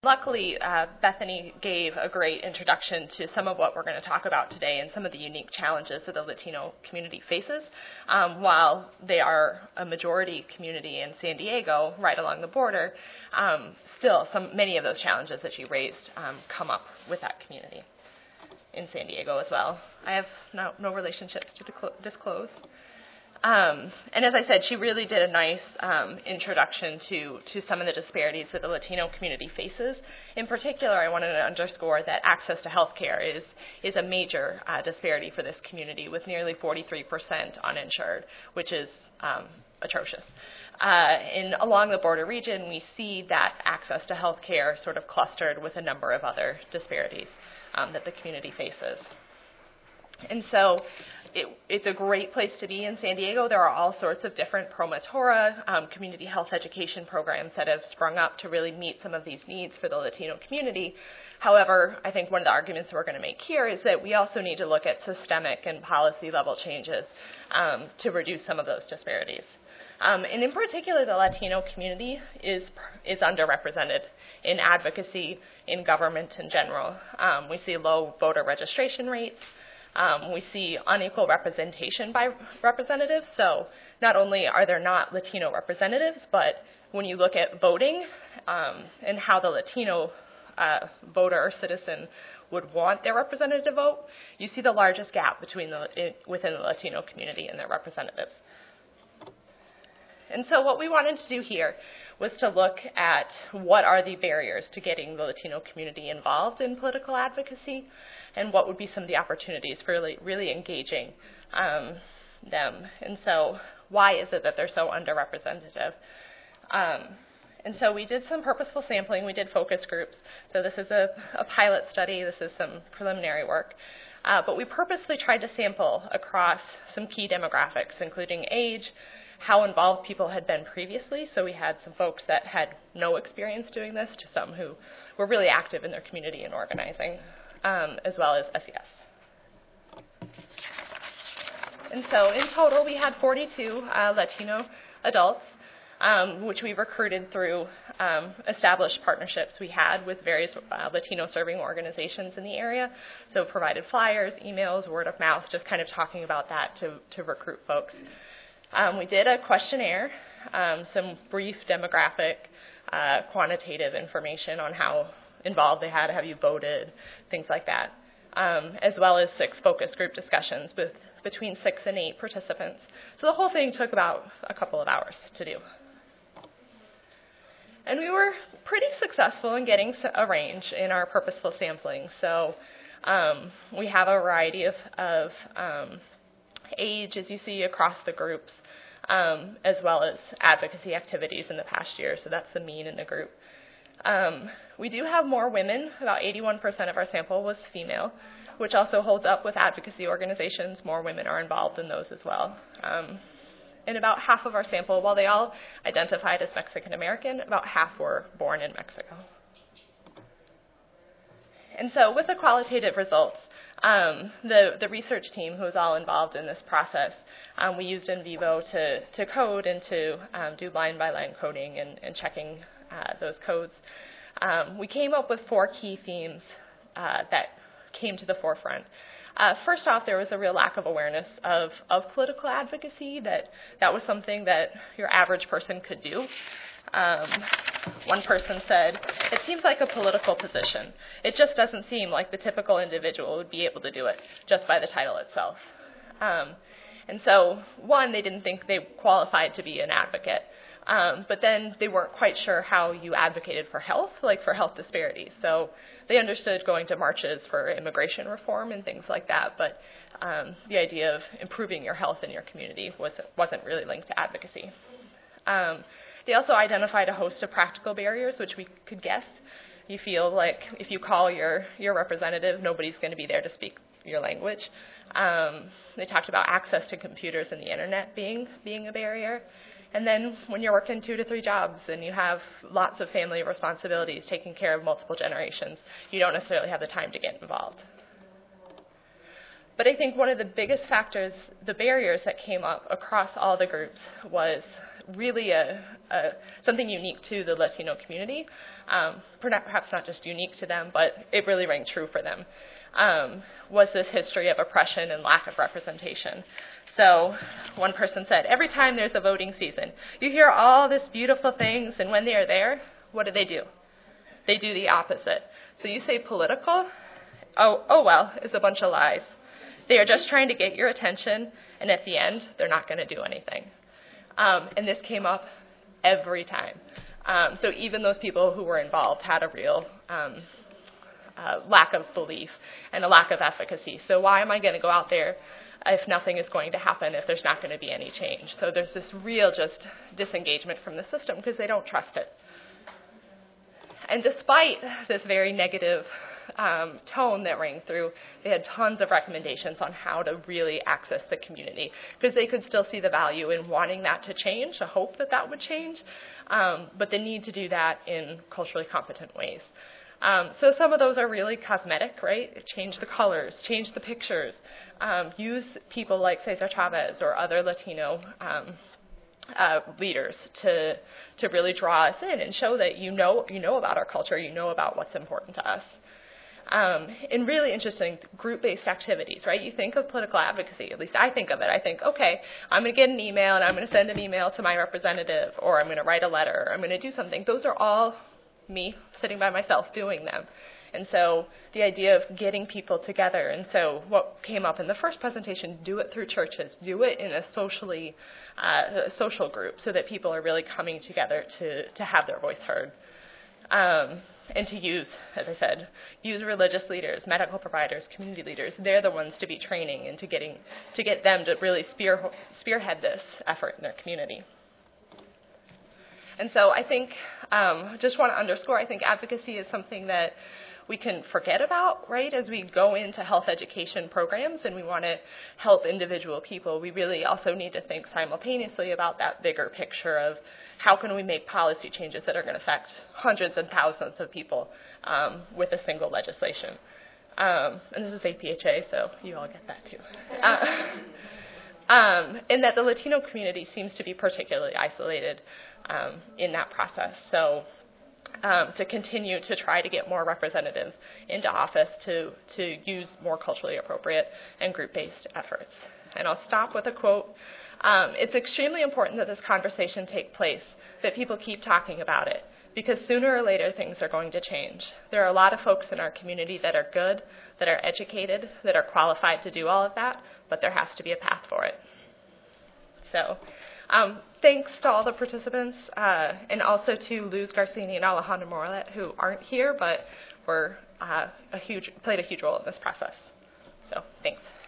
Luckily, Bethany gave a great introduction to some of what we're going to talk about today and some of the unique challenges that the Latino community faces. While they are a majority community in San Diego, right along the border, still many of those challenges that she raised come up with that community in San Diego as well. I have no relationships to disclose. And as I said, she really did a nice introduction to some of the disparities that the Latino community faces. In particular, I wanted to underscore that access to health care is a major disparity for this community, with nearly 43% uninsured, which is atrocious. Along the border region, we see that access to health care sort of clustered with a number of other disparities that the community faces. And so it's a great place to be in San Diego. There are all sorts of different Promotora community health education programs that have sprung up to really meet some of these needs for the Latino community. However, I think one of the arguments we're going to make here is that we also need to look at systemic and policy level changes to reduce some of those disparities. And in particular, the Latino community is underrepresented in advocacy, in government in general. We see low voter registration rates. We see unequal representation by representatives. So not only are there not Latino representatives, but when you look at voting and how the Latino voter or citizen would want their representative to vote, you see the largest gap within the Latino community and their representatives. And so what we wanted to do here was to look at what are the barriers to getting the Latino community involved in political advocacy, and what would be some of the opportunities for really engaging them. And so why is it that they're so underrepresented? And so we did some purposeful sampling. We did focus groups. So this is a pilot study. This is some preliminary work. But we purposely tried to sample across some key demographics, including age, how involved people had been previously. So we had some folks that had no experience doing this to some who were really active in their community and organizing, as well as SES. And so in total, we had 42 Latino adults, which we recruited through established partnerships we had with various Latino serving organizations in the area. So provided flyers, emails, word of mouth, just kind of talking about that to recruit folks. We did a questionnaire, some brief demographic, quantitative information on how involved they had, have you voted, things like that, as well as 6 focus group discussions with between 6 and 8 participants. So the whole thing took about a couple of hours to do. And we were pretty successful in getting a range in our purposeful sampling. So we have a variety of age, as you see, across the groups, as well as advocacy activities in the past year. So that's the mean in the group. We do have more women. About 81% of our sample was female, which also holds up with advocacy organizations. More women are involved in those as well. And about half of our sample, while they all identified as Mexican American, about half were born in Mexico. And so with the qualitative results, the research team who was all involved in this process, we used NVivo to code and to do line-by-line coding and checking those codes. We came up with 4 key themes that came to the forefront. First off, there was a real lack of awareness of political advocacy, that was something that your average person could do. One person said, it seems like a political position. It just doesn't seem like the typical individual would be able to do it just by the title itself. And so, one, they didn't think they qualified to be an advocate. But then they weren't quite sure how you advocated for health, like for health disparities. So they understood going to marches for immigration reform and things like that, but the idea of improving your health in your community wasn't really linked to advocacy. They also identified a host of practical barriers, which we could guess. You feel like if you call your representative, nobody's going to be there to speak your language. They talked about access to computers and the internet being a barrier. And then when you're working 2 to 3 jobs and you have lots of family responsibilities, taking care of multiple generations, you don't necessarily have the time to get involved. But I think one of the biggest factors, the barriers that came up across all the groups, was really something unique to the Latino community. Perhaps not just unique to them, but it really rang true for them, was this history of oppression and lack of representation. So one person said, every time there's a voting season, you hear all these beautiful things, and when they are there, what do? They do the opposite. So you say political, oh well, it's a bunch of lies. They are just trying to get your attention, and at the end, they're not going to do anything. And this came up every time. So even those people who were involved had a real lack of belief and a lack of efficacy. So why am I going to go out there if nothing is going to happen, if there's not going to be any change? So there's this real just disengagement from the system because they don't trust it. And despite this very negative tone that rang through, they had tons of recommendations on how to really access the community because they could still see the value in wanting that to change, a hope that that would change, but the need to do that in culturally competent ways. So some of those are really cosmetic, right? Change the colors, change the pictures, use people like Cesar Chavez or other Latino leaders to really draw us in and show that you know about our culture, you know about what's important to us. And really interesting group-based activities, right? You think of political advocacy, at least I think of it. I think, okay, I'm going to get an email and I'm going to send an email to my representative, or I'm going to write a letter, or I'm going to do something. Those are all me sitting by myself doing them. And so the idea of getting people together, and so what came up in the first presentation, do it through churches, do it in a social group so that people are really coming together to have their voice heard. And to use, as I said, use religious leaders, medical providers, community leaders. They're the ones to be training and to get them to really spearhead this effort in their community. And so I think, just want to underscore, I think advocacy is something that we can forget about, right? As we go into health education programs and we want to help individual people, we really also need to think simultaneously about that bigger picture of how can we make policy changes that are going to affect hundreds and thousands of people with a single legislation. And this is APHA, so you all get that too. And that the Latino community seems to be particularly isolated in that process. So to continue to try to get more representatives into office to use more culturally appropriate and group-based efforts. And I'll stop with a quote. It's extremely important that this conversation take place, that people keep talking about it, because sooner or later things are going to change. There are a lot of folks in our community that are good, that are educated, that are qualified to do all of that, but there has to be a path for it. So thanks to all the participants, and also to Luz Garcini and Alejandro Morelet, who aren't here, but were played a huge role in this process. So thanks.